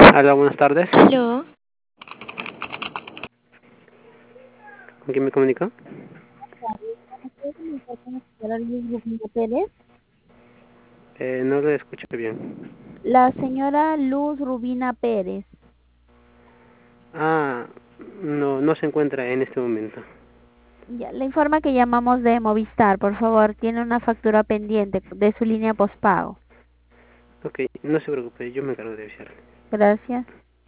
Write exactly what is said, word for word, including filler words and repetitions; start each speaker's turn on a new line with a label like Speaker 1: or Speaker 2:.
Speaker 1: Hola, buenas tardes.
Speaker 2: Aló,
Speaker 1: ¿Con quién me comunico?
Speaker 2: ¿puedo comunicar con la señora Luz Rubina Pérez?
Speaker 1: Eh, no le escucho bien.
Speaker 2: La señora Luz Rubina Pérez.
Speaker 1: Ah, no, no se encuentra en este momento.
Speaker 2: Ya, le informa que llamamos de Movistar, por favor, tiene una factura pendiente de su línea postpago.
Speaker 1: Ok, no se preocupe, yo me encargo de avisarle.
Speaker 2: Gracias.